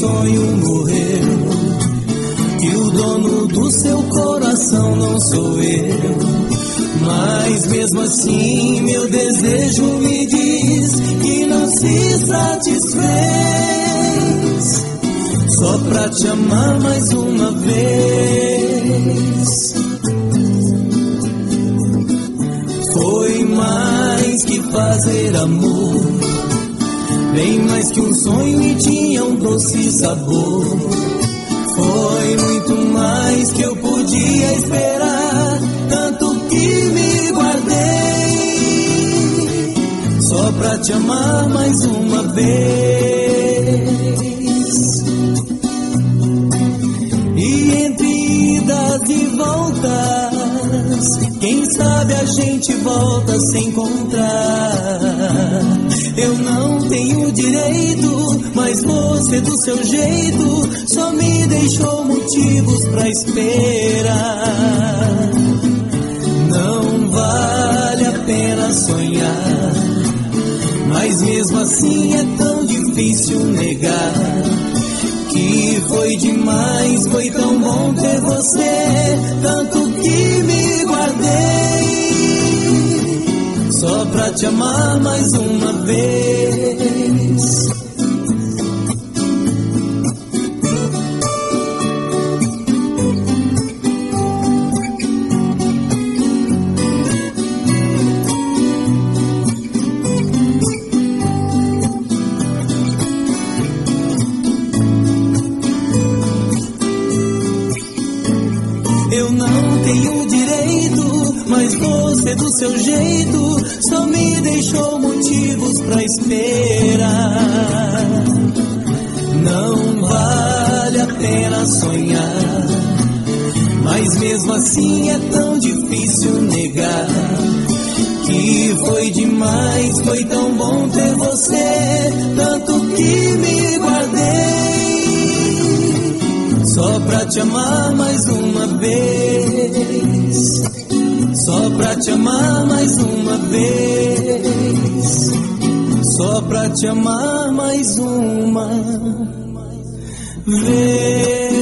sonho morreu, que o dono do seu coração não sou eu. Mas mesmo assim meu desejo me diz que não se satisfez, só pra te amar mais uma vez. Foi mais que fazer amor, bem mais que um sonho e tinha um doce sabor. Foi muito mais que eu podia esperar, tanto que me guardei, só pra te amar mais uma vez. E entre idas e voltas, quem sabe a gente volta a se encontrar. Eu não tenho direito, mas você do seu jeito só me deixou motivos pra esperar. Não vale a pena sonhar, mas mesmo assim é tão difícil negar que foi demais, foi tão bom ter você, tanto que me guardei, só pra te amar mais uma vez. Eu não tenho direito, mas você do seu jeito só me deixou motivos pra esperar. Não vale a pena sonhar, mas mesmo assim é tão difícil negar que foi demais, foi tão bom ter você, tanto que me guardei, só pra te amar mais uma vez, só pra te amar mais uma vez, só pra te amar mais uma vez.